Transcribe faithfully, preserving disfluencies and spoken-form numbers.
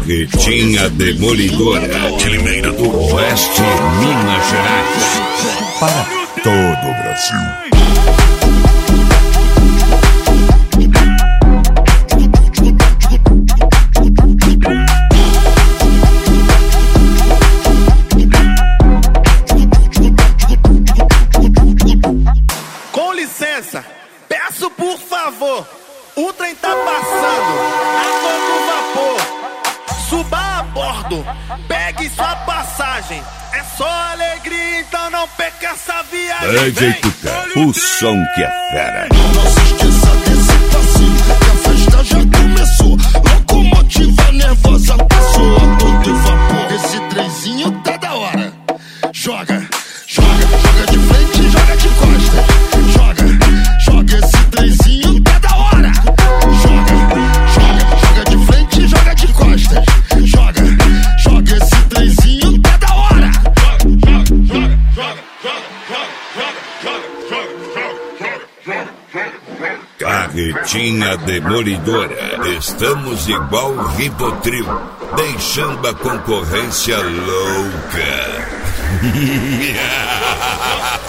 Carretinha Demolidora de Limeira do Oeste, Minas Gerais. Para todo o Brasil. Com licença, peço por favor, o trem tá passando a todo vapor. Suba a bordo, pegue sua passagem. É só alegria, então não perca essa viagem. D J Tuca, o som que é fera. Não se esqueça desse passinho, que a festa já começou. Locomotiva nervosa passou a todo vapor. Esse trenzinho tá da hora. Joga, joga, joga de frente, joga de costas. Joga, joga esse trenzinho tá da hora. Joga, joga, joga de frente, joga de costas. Joga, joga esse trenzinho tá da hora. Joga, joga, joga, joga, joga, joga, joga. Carretinha Demolidora. Estamos igual o Ribotril, deixando a concorrência louca.